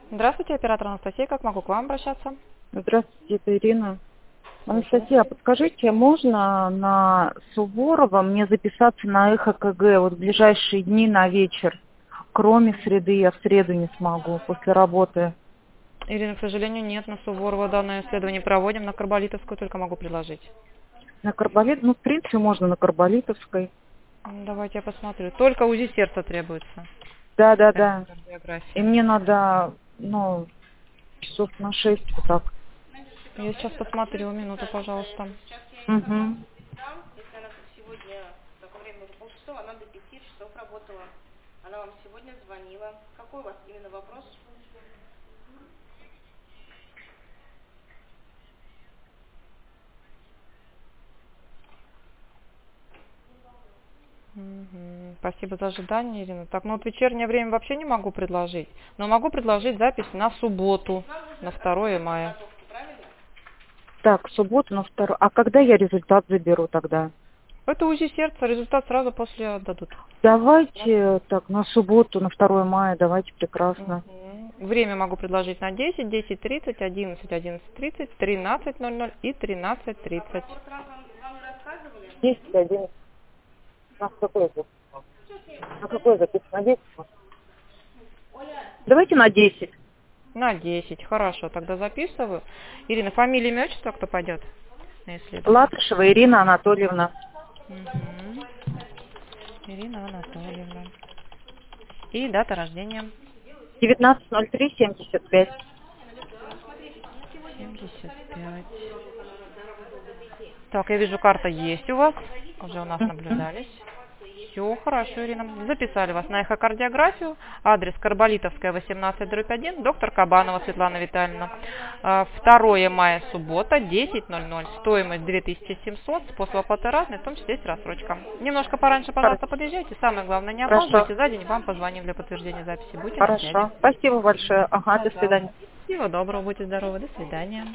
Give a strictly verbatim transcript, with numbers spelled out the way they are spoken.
Здравствуйте, оператор Анастасия. Как могу к вам обращаться? Здравствуйте, это Ирина. Слушаю. Анастасия, а подскажите, можно на Суворова мне записаться на эхо КГ вот в ближайшие дни на вечер? Кроме среды, я в среду не смогу, после работы. Ирина, к сожалению, нет, на Суворова данное исследование проводим, на Карболитовскую только могу предложить. На Карболит, ну, в принципе, можно на Карболитовской. М, Давайте я посмотрю. Только УЗИ сердца требуется. Да, да, да. И Эхокардиография. мне надо, ну, часов на шесть вот так. Я сейчас посмотрю, минуту, пожалуйста. Угу. Мгм. Спасибо за ожидание, Ирина. Так, ну вот вечернее время вообще не могу предложить, но могу предложить запись на субботу, на второе мая. Так, в субботу на вторую. А когда я результат заберу тогда? Это УЗИ сердца, результат сразу после отдадут. Давайте так, на субботу, на второе мая, давайте, прекрасно. Мгм. Время могу предложить на десять, десять тридцать, одиннадцать, одиннадцать тридцать, тринадцать ноль ноль и тринадцать тридцать. десять, одиннадцать. На какой запись? На какой запись? На десять? Давайте на десять. На десять. Хорошо, тогда записываю. Ирина, фамилия, имя, отчество, кто пойдет на исследование? Латышева Ирина Анатольевна. Мгм. Ирина Анатольевна. И дата рождения. девятнадцать ноль три семьдесят пять. семьдесят пять. Так, я вижу, карта есть у вас. Уже у нас наблюдались. Все хорошо, Ирина. Записали вас на эхокардиографию. Адрес Карболитовская, восемнадцать, дробь один. Доктор Кабанова Светлана Витальевна. А, второе мая, суббота, десять ноль ноль. Стоимость две тысячи семьсот. Способ оплаты разный, в том числе есть рассрочка. Немножко пораньше, пожалуйста, подъезжайте. Самое главное, не Хорошо. опаздывайте. За день вам позвоним для подтверждения записи. Будьте на связи. Хорошо. Спасибо большое. Ага, до Пожалуйста. свидания. Всего доброго, будьте здоровы. До свидания.